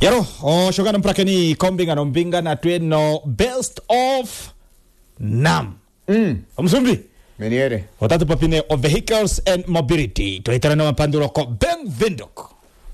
Yaro, shogana mprakeni kombinga no mbinga na tueno best of NAM. Omsumbi? Meniere. Otatu papine of vehicles and mobility. Tuitara na mapanduro ko Ben Vindok.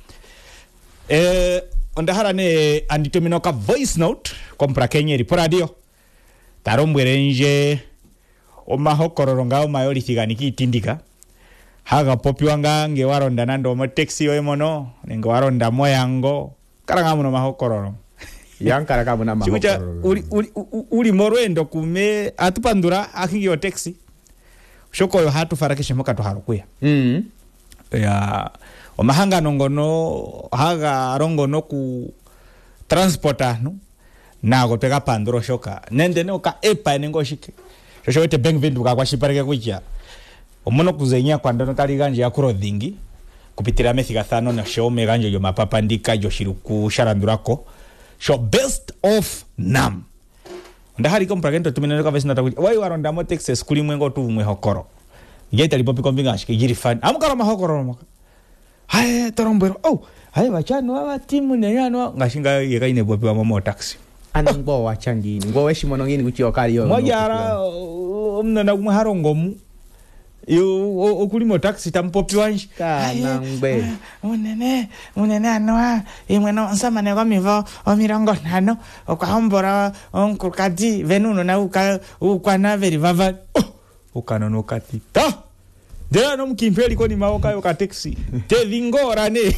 Ondahara ne anditominoka voice note kompra Kenya riporadio. Tarombwerenje omahokororongao mayori tiganiki itindika. Haga popiwanga nge waronda nando mo taxi oemono nge waronda moyango karanga no mahokororo Yankara kabuna mahokororo uri morwendo kume atupandura akingi taxi shoko yo hatu farakishe moka to harukuya ya omahanga nongono haga rongono ku transporta no nago pega panduro shoka nende no ka epa nengo shike shosho ite Ben Vindok kwa shipareke kuja omono kuzenya kwa ndono taliganje ya clothing kupitira methiga thano na show meganje yo mapapa ndika yo shiruku sharandurako show best of NAM ndahari kompra gento tumeneka ka vesina takuja wai waronda mo Texas kuli mwengo tu mwe hokoro yeta lipopi kombinga shike jiri fan amukara mahokoro moka hae torombero hae bachano aba timu nenyano ngashinga yeka ine bopi wa momo taxi anangbo wachandi ngo weshimono ngini kuchi okali yo mojara omna kumharongomu yo okulimo taxi tampopi wanje kanangbe unene anwa imweno nsamane kwa mivo omirongo nano okahombora onkurkati venuno na ukwana veri vava ukanono katita dela no mkimpeli koni maoka yo ka taxi te vingora ne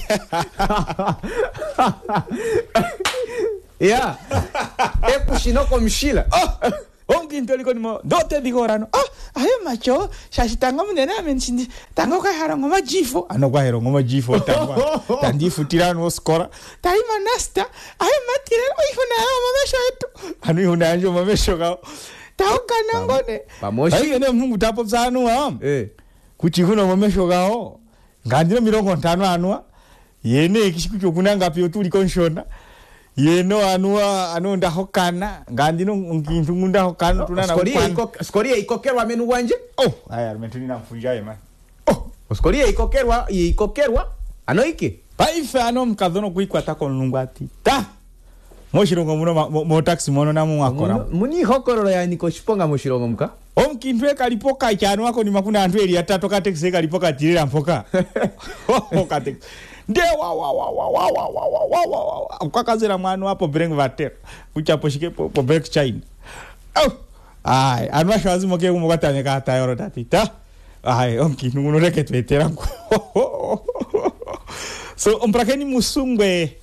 ya epushino komshila onkimpeli koni mo dote vingora no ayo macho shashitanga munene amenshindi tango kwa harongo majifo anokwa harongo majifo tangwa tandifu tirano skora taima nasta ayo matire ihuna yo mamesho etu anu ihuna anjo mamesho kao tauka nangone pamoshi ayo ne mungu tapo zanu kuchi kuna mamesho kao ngandira mirongo 5 anwa yene kishikucho kunanga pyo tuli konshona yeno anua anonda hokana ngandino ngintu ngunda hokana tunana skoria ikokerwa menu wanje aya armentuni na mfunjaye man skoria ikokerwa anoike paife ano mkadono kuikwata konlungwati ta moshirongo muno mo taxi mono na mwakora muni hokororo ya niko shiponga moshirongo muka omkintwe kalipoka cyano wako ni makuna antu eri atatu ka taxi kalipoka tirira mpoka ka taxi nde wa ukakazira mwana wapo bring vater kuchapo shike po break chain ai anwa shazi moke kumukatane ka tayoro tatita ai omkinu unoreke twetera so omprakeni musungwe